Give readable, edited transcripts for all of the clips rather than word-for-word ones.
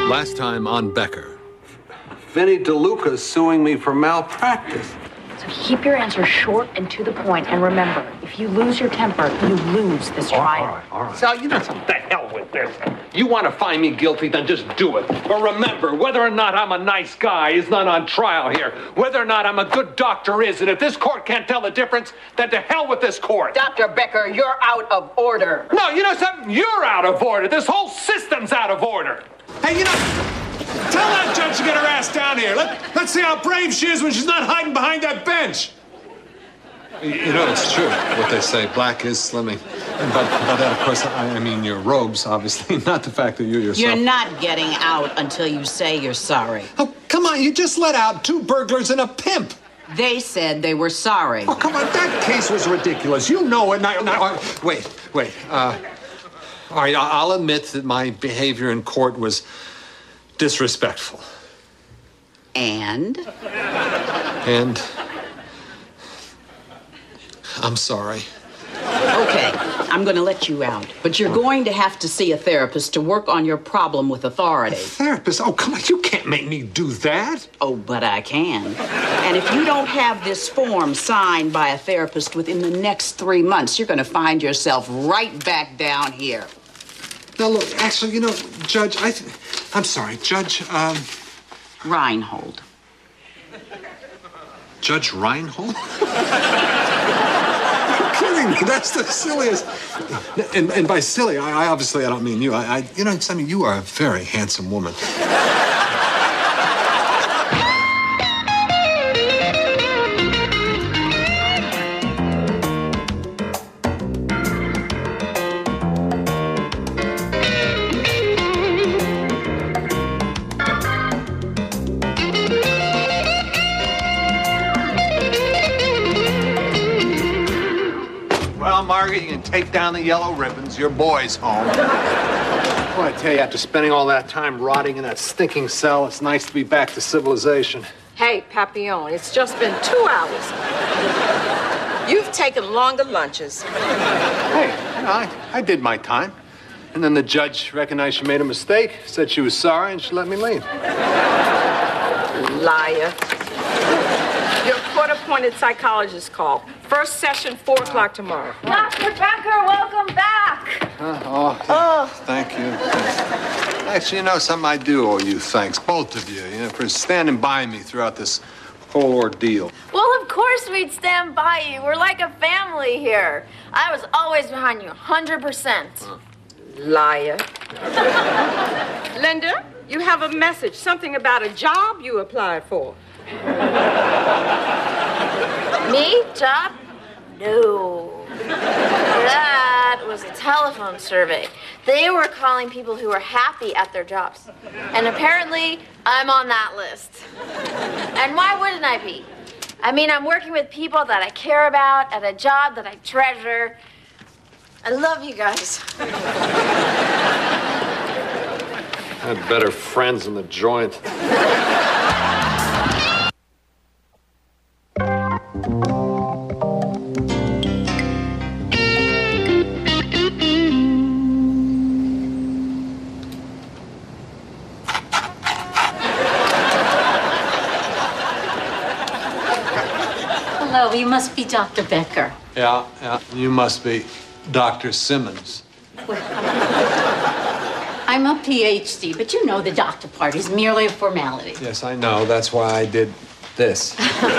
Last time on Becker. Vinny DeLuca's suing me for malpractice. So keep your answers short and to the point, and remember, if you lose your temper, you lose this trial. All right. Sal, you know something? The hell with this. You want to find me guilty, then just do it. But remember, whether or not I'm a nice guy is not on trial here. Whether or not I'm a good doctor is. And if this court can't tell the difference, then to hell with this court. Dr. Becker, you're out of order. No, you know something? You're out of order. This whole system's out of order. Hey, you know, tell that judge to get her ass down here. Let's see how brave she is when she's not hiding behind that bench. You know, it's true what they say. Black is slimming. But that, of course, I mean your robes, obviously, not the fact that you yourself... You're not getting out until you say you're sorry. Oh, come on, you just let out 2 burglars and a pimp. They said they were sorry. Oh, come on, that case was ridiculous. You know it. Wait. All right, I'll admit that my behavior in court was disrespectful. And I'm sorry. Okay, I'm going to let you out. But you're going to have to see a therapist to work on your problem with authority. Therapist? Oh, come on, you can't make me do that. Oh, but I can. And if you don't have this form signed by a therapist within the next 3 months, you're going to find yourself right back down here. Now, look, actually, you know, Judge, I'm sorry, Judge, Reinhold. Judge Reinhold? You're kidding me. That's the silliest. And by silly, I obviously I don't mean you. You know, I mean, you are a very handsome woman. Margaret, you can take down the yellow ribbons. Your boy's home. Well, I tell you, after spending all that time rotting in that stinking cell, it's nice to be back to civilization. Hey, Papillon, it's just been 2 hours. You've taken longer lunches. Hey, you know, I did my time. And then the judge recognized she made a mistake, said she was sorry, and she let me leave. Liar. Your court-appointed psychologist call. First session, 4 o'clock tomorrow. Dr. Becker, welcome back. Thank you. Actually, you know, something I do owe you thanks, both of you, for standing by me throughout this whole ordeal. Well, of course we'd stand by you. We're like a family here. I was always behind you, 100%. Liar. Linda, you have a message, something about a job you applied for. Me? Job? No. That was a telephone survey. They were calling people who were happy at their jobs. And apparently, I'm on that list. And why wouldn't I be? I mean, I'm working with people that I care about at a job that I treasure. I love you guys. I had better friends in the joint. Hello, you must be Dr. Becker. Yeah, you must be Dr. Simmons. I'm a PhD, but you know the doctor part is merely a formality. Yes, I know. That's why I did this.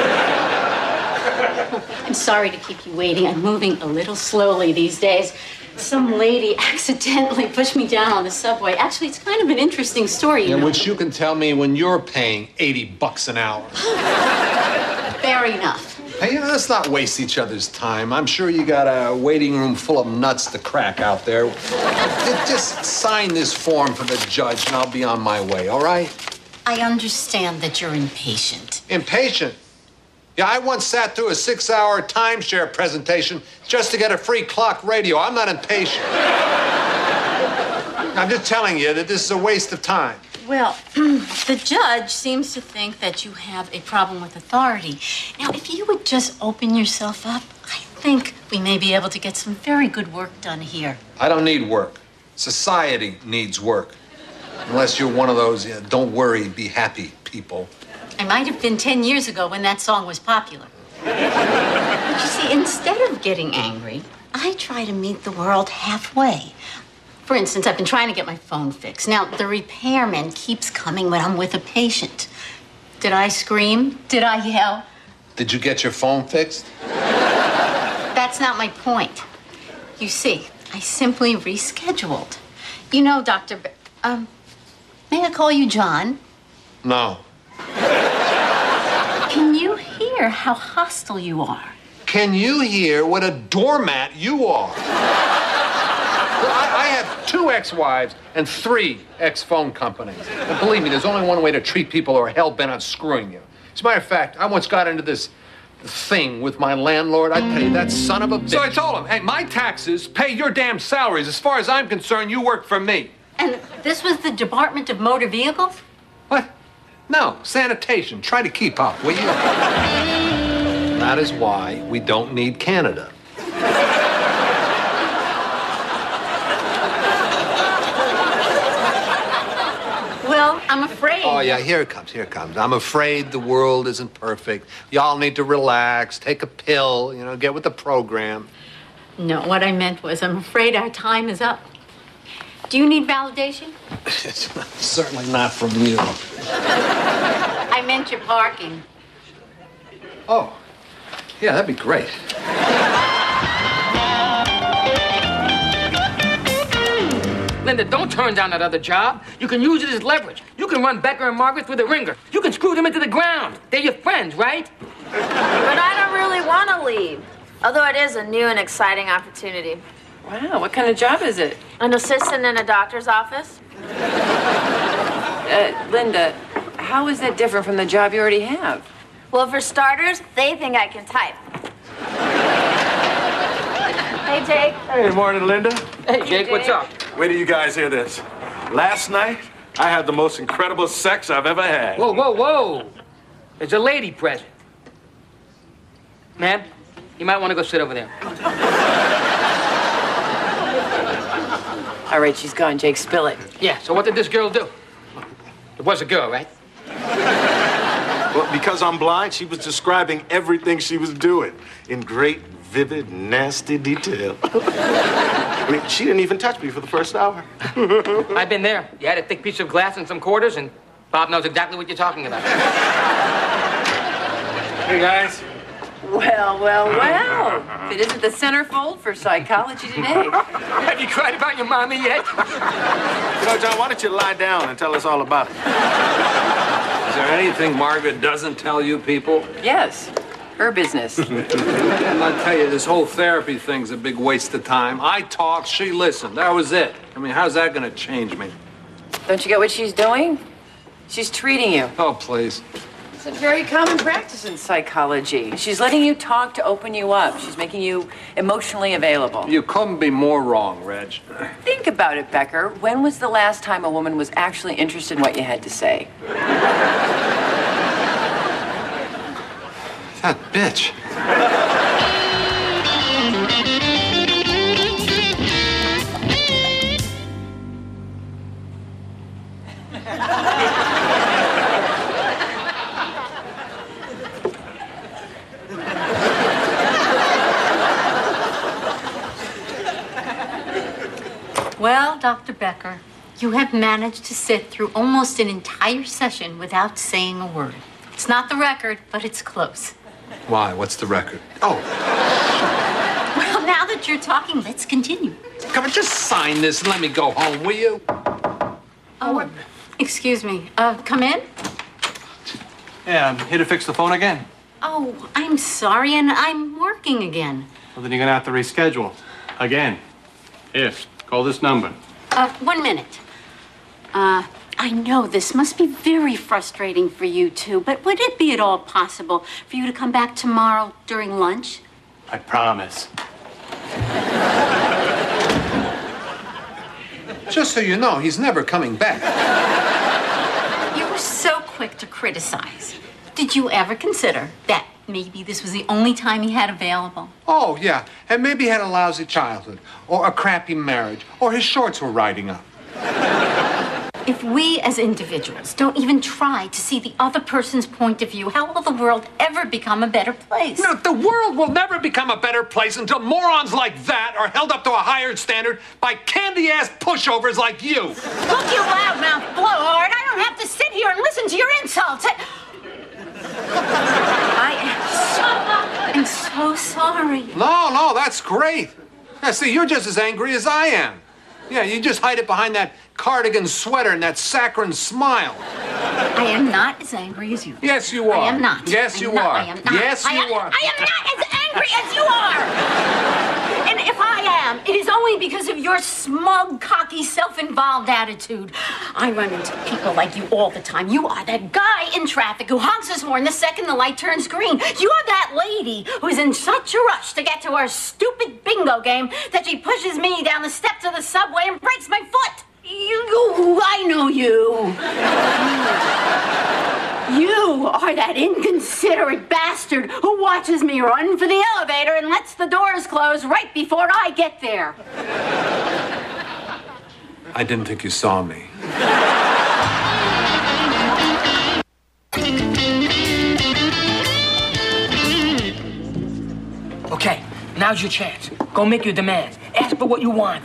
I'm sorry to keep you waiting. I'm moving a little slowly these days. Some lady accidentally pushed me down on the subway. Actually, it's kind of an interesting story, you know. Which you can tell me when you're paying $80 an hour. Fair enough. Hey, let's not waste each other's time. I'm sure you got a waiting room full of nuts to crack out there. Just sign this form for the judge, and I'll be on my way, all right? I understand that you're impatient. Impatient? Yeah, I once sat through a 6-hour timeshare presentation just to get a free clock radio. I'm not impatient. I'm just telling you that this is a waste of time. Well, the judge seems to think that you have a problem with authority. Now, if you would just open yourself up, I think we may be able to get some very good work done here. I don't need work. Society needs work. Unless you're one of those don't worry, be happy people. I might have been 10 years ago when that song was popular. But you see, instead of getting angry, I try to meet the world halfway. For instance, I've been trying to get my phone fixed. Now, the repairman keeps coming when I'm with a patient. Did I scream? Did I yell? Did you get your phone fixed? That's not my point. You see, I simply rescheduled. You know, may I call you John? No. Can you hear how hostile you are? Can you hear what a doormat you are? I have 2 ex-wives and 3 ex-phone companies. And believe me, there's only one way to treat people who are hell-bent on screwing you. As a matter of fact, I once got into this thing with my landlord. I paid that son of a bitch. So I told him, hey, my taxes pay your damn salaries. As far as I'm concerned, you work for me. And this was the Department of Motor Vehicles? What? No, sanitation. Try to keep up, will you? That is why we don't need Canada. Well, I'm afraid. Oh, yeah, here it comes, here it comes. I'm afraid the world isn't perfect. Y'all need to relax, take a pill, get with the program. No, what I meant was I'm afraid our time is up. Do you need validation? Certainly not from you. I meant your parking. Oh, yeah, that'd be great. Linda, don't turn down that other job. You can use it as leverage. You can run Becker and Margaret through the ringer. You can screw them into the ground. They're your friends, right? But I don't really want to leave. Although it is a new and exciting opportunity. Wow, what kind of job is it? An assistant in a doctor's office. Linda, how is that different from the job you already have? Well, for starters, they think I can type. Hey, Jake. Hey, morning, Linda. Hey, Jake, what's up? Wait till you guys hear this. Last night, I had the most incredible sex I've ever had. Whoa, whoa, whoa. There's a lady present. Ma'am, you might want to go sit over there. All right, she's gone. Jake, spill it. Yeah, so what did this girl do? It was a girl, right? Well, because I'm blind, she was describing everything she was doing in great, vivid, nasty detail. I mean, she didn't even touch me for the first hour. I've been there. You had a thick piece of glass and some quarters, and Bob knows exactly what you're talking about. Hey, guys. Well. If it isn't the centerfold for psychology today. Have you cried about your mommy yet? John, why don't you lie down and tell us all about it? Is there anything Margaret doesn't tell you people? Yes, her business. And I'll tell you, this whole therapy thing's a big waste of time. I talked, she listened. That was it. I mean, how's that going to change me? Don't you get what she's doing? She's treating you. Oh, please. It's a very common practice in psychology. She's letting you talk to open you up. She's making you emotionally available. You couldn't be more wrong, Reg. Think about it, Becker. When was the last time a woman was actually interested in what you had to say? That bitch. Well, Dr. Becker, you have managed to sit through almost an entire session without saying a word. It's not the record, but it's close. Why? What's the record? Oh. Well, now that you're talking, let's continue. Come on, just sign this and let me go home, will you? Oh, excuse me. Come in? Yeah, I'm here to fix the phone again. Oh, I'm sorry, and I'm working again. Well, then you're gonna have to reschedule. Again. Here, call this number. 1 minute. I know this must be very frustrating for you two, but would it be at all possible for you to come back tomorrow during lunch? I promise. Just so you know, he's never coming back. You were so quick to criticize. Did you ever consider that maybe this was the only time he had available? Oh, yeah. And maybe he had a lousy childhood, or a crappy marriage, or his shorts were riding up. If we as individuals don't even try to see the other person's point of view, how will the world ever become a better place? No, the world will never become a better place until morons like that are held up to a higher standard by candy-ass pushovers like you. Look, you loudmouth blowhard, I don't have to sit here and listen to your insults. I am so sorry. No, that's great. Yeah, see, you're just as angry as I am. Yeah, you just hide it behind that cardigan sweater and that saccharine smile. I am not as angry as you. Yes, you are. I am not. Yes, you are. I am not. Yes, you are. I am not as angry as you are. And if I am, it is only because of your smug, cocky, self-involved attitude. I run into people like you all the time. You are that guy in traffic who honks his horn the second the light turns green. You're that lady who's in such a rush to get to our stupid bingo game that she pushes me down the steps of the subway and breaks my foot. I know you. You are that inconsiderate bastard who watches me run for the elevator and lets the doors close right before I get there. I didn't think you saw me. Okay, now's your chance. Go make your demands. Ask for what you want.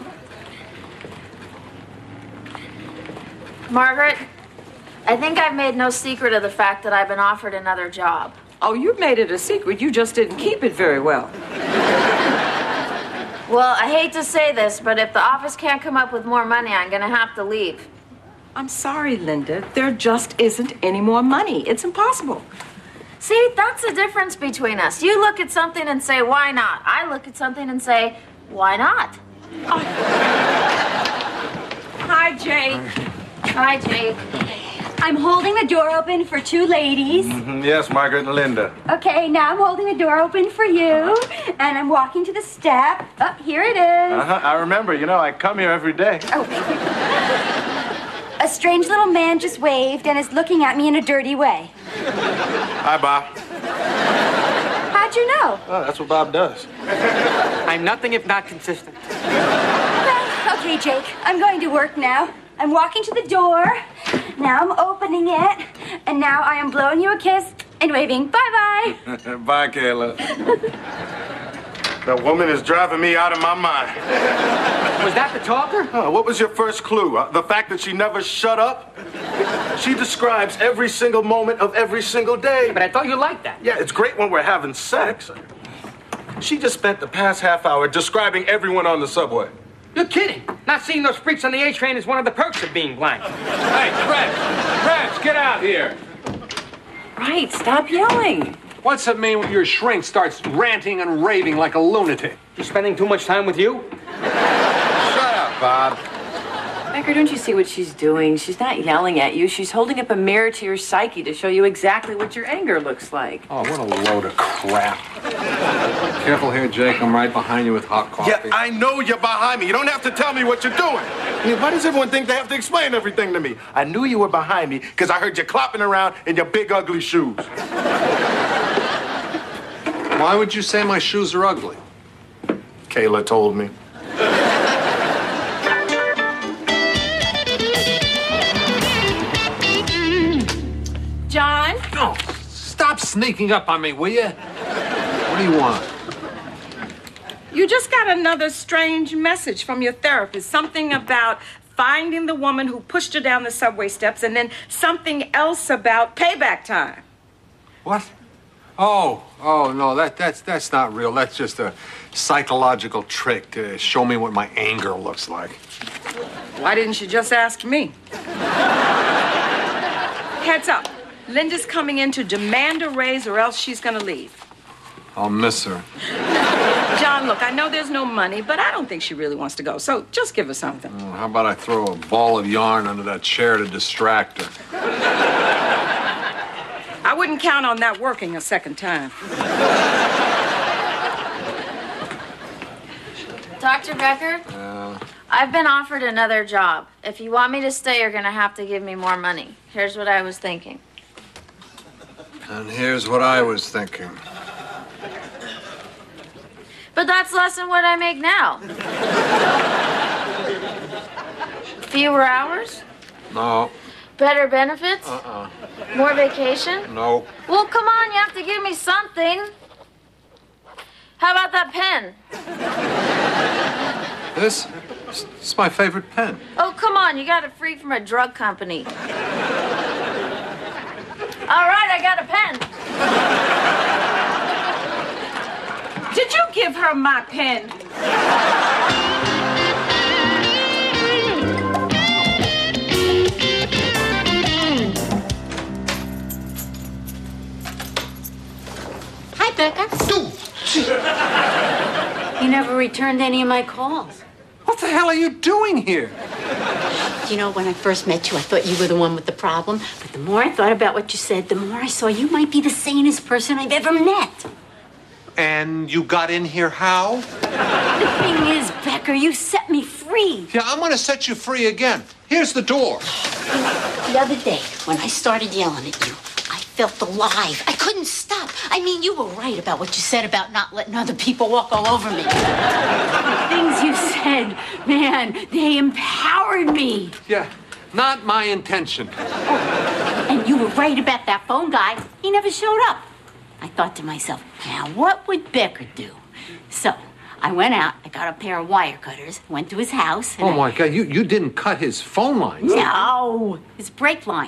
Margaret, I think I've made no secret of the fact that I've been offered another job. Oh, you've made it a secret. You just didn't keep it very well. Well, I hate to say this, but if the office can't come up with more money, I'm gonna have to leave. I'm sorry, Linda. There just isn't any more money. It's impossible. See, that's the difference between us. You look at something and say, why not? I look at something and say, why not? Oh. Hi, Jake. Hi, Jake. I'm holding the door open for two ladies. Yes, Margaret and Linda. Okay, now I'm holding the door open for you. And I'm walking to the step. Oh, here it is. I remember. You know, I come here every day. Oh, thank you. A strange little man just waved and is looking at me in a dirty way. Hi, Bob. How'd you know? Oh, that's what Bob does. I'm nothing if not consistent. Well, okay, Jake. I'm going to work now. I'm walking to the door. Now I'm opening it. And now I am blowing you a kiss and waving bye-bye. Bye, Kayla. That woman is driving me out of my mind. Was that the talker? What was your first clue? The fact that she never shut up? She describes every single moment of every single day. But I thought you liked that. Yeah, it's great when we're having sex. She just spent the past half hour describing everyone on the subway. You're kidding. Not seeing those freaks on the A train is one of the perks of being blind. Hey, Krebs, get out here. Right, stop yelling. What's it mean when your shrink starts ranting and raving like a lunatic? You spending too much time with you? Shut up, Bob. Becker, don't you see what she's doing? She's not yelling at you. She's holding up a mirror to your psyche to show you exactly what your anger looks like. Oh, what a load of crap. Careful here, Jake. I'm right behind you with hot coffee. Yeah, I know you're behind me. You don't have to tell me what you're doing. I mean, why does everyone think they have to explain everything to me? I knew you were behind me because I heard you clopping around in your big, ugly shoes. Why would you say my shoes are ugly? Kayla told me. John? Oh, stop sneaking up on me, will you? What do you want? You just got another strange message from your therapist. Something about finding the woman who pushed her down the subway steps, and then something else about payback time. What? Oh, no, that's not real. That's just a psychological trick to show me what my anger looks like. Why didn't you just ask me? Heads up. Linda's coming in to demand a raise or else she's gonna leave. I'll miss her. John, look, I know there's no money, but I don't think she really wants to go, so just give her something. How about I throw a ball of yarn under that chair to distract her? I wouldn't count on that working a second time. Dr. Becker? I've been offered another job. If you want me to stay, you're gonna have to give me more money. Here's what I was thinking. And here's what I was thinking. But that's less than what I make now. Fewer hours, No. Better benefits? More vacation? No. Well, come on, you have to give me something. How about that pen? This is my favorite pen. Oh, come on, you got it free from a drug company. All right, I got a pen. Did you give her my pen? Hi, Becca. You never returned any of my calls. What the hell are you doing here? You know, when I first met you, I thought you were the one with the problem. But the more I thought about what you said, the more I saw you might be the sanest person I've ever met. And you got in here how? The thing is, Becker, you set me free. Yeah, I'm gonna set you free again. Here's the door. The other day, when I started yelling at you, I felt alive. I couldn't stop. I mean, you were right about what you said about not letting other people walk all over me. The things you said, man, they empowered me. Yeah, not my intention. And you were right about that phone guy. He never showed up. I thought to myself, now what would Becker do? So I went out, I got a pair of wire cutters, went to his house. And My God, you didn't cut his phone lines. No, his brake line.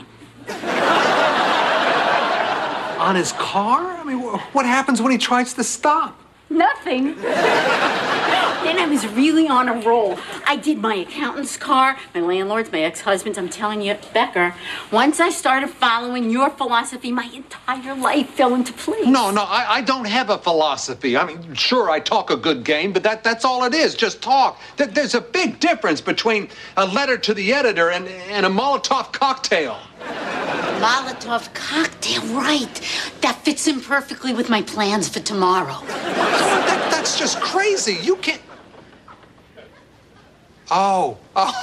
On his car? I mean, what happens when he tries to stop? Nothing. Then I was really on a roll. I did my accountant's car, my landlord's, my ex-husband's. I'm telling you, Becker, once I started following your philosophy, my entire life fell into place. No, I don't have a philosophy. I mean, sure, I talk a good game, but that's all it is, just talk. There's a big difference between a letter to the editor and a Molotov cocktail. Molotov cocktail, right. That fits in perfectly with my plans for tomorrow. That's just crazy. You can't... Oh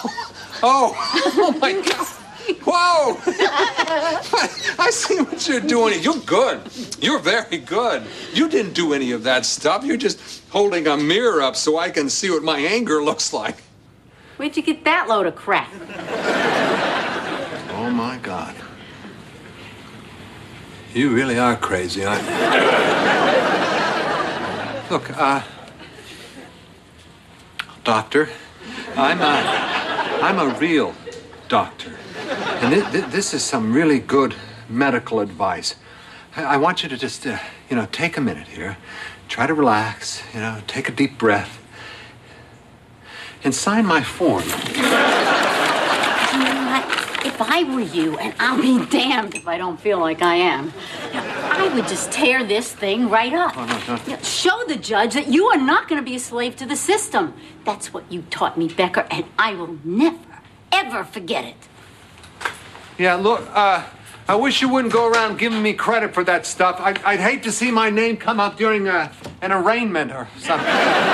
my God. Whoa! I see what you're doing. You're good. You're very good. You didn't do any of that stuff. You're just holding a mirror up so I can see what my anger looks like. Where'd you get that load of crap? Oh, my God. You really are crazy, aren't you? Look, doctor, I'm a real doctor. And this is some really good medical advice. I want you to just, take a minute here. Try to relax, take a deep breath. And sign my form. If I were you, and I'll be damned if I don't feel like I am, I would just tear this thing right up. Oh, no. Show the judge that you are not going to be a slave to the system. That's what you taught me, Becker, and I will never, ever forget it. Yeah, look, I wish you wouldn't go around giving me credit for that stuff. I'd hate to see my name come up during an arraignment or something.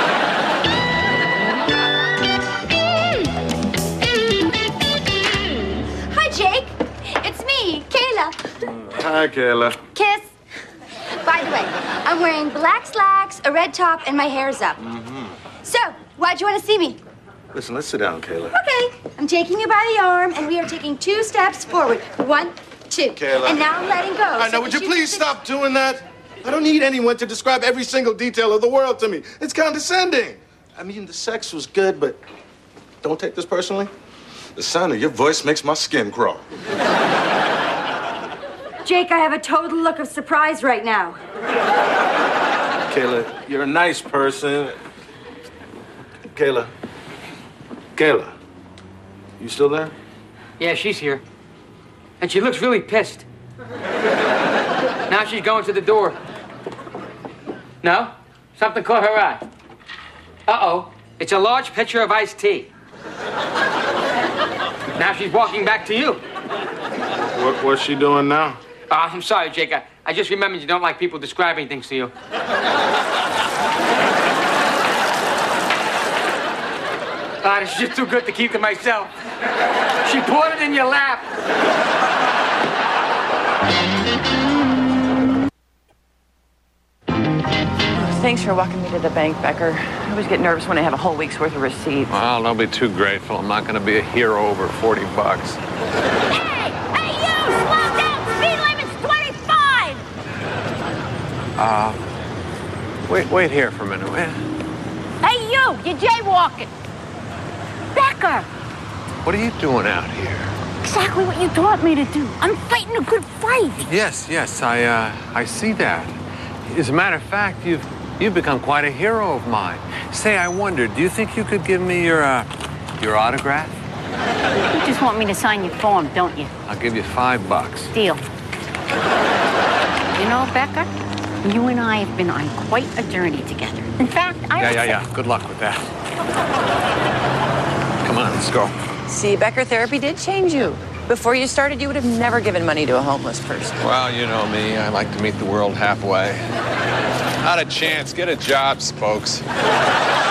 Jake, it's me, Kayla. Hi, Kayla. Kiss. By the way, I'm wearing black slacks, a red top, and my hair's up. So, why'd you want to see me? Listen, let's sit down, Kayla. Okay, I'm taking you by the arm, and we are taking 2 steps forward. 1, 2. Kayla. And now I'm letting go. All right, now, would you please stop doing that? I don't need anyone to describe every single detail of the world to me. It's condescending. I mean, the sex was good, but don't take this personally. The sound of your voice makes my skin crawl. Jake, I have a total look of surprise right now. Kayla, you're a nice person. Kayla, you still there? Yeah, she's here. And she looks really pissed. Now she's going to the door. No? Something caught her eye. Uh-oh. It's a large pitcher of iced tea. Now she's walking back to you. What's she doing now? I'm sorry, Jake. I just remembered you don't like people describing things to you. It's just too good to keep to myself. She poured it in your lap. Thanks for walking me to the bank, Becker. I always get nervous when I have a whole week's worth of receipts. Well, don't be too grateful. I'm not going to be a hero over 40 bucks. Hey! Hey, you! Slow down! Speed limit's 25! Wait here for a minute, will you? Hey, you! You're jaywalking! Becker! What are you doing out here? Exactly what you taught me to do. I'm fighting a good fight. Yes, I see that. As a matter of fact, you've become quite a hero of mine. Say, I wonder, do you think you could give me your autograph? You just want me to sign your form, don't you? I'll give you $5. Deal. You know, Becker, you and I have been on quite a journey together. In fact, Yeah. Good luck with that. Come on, let's go. See, Becker, therapy did change you. Before you started, you would have never given money to a homeless person. Well, you know me. I like to meet the world halfway. Not a chance. Get a job, Spokes.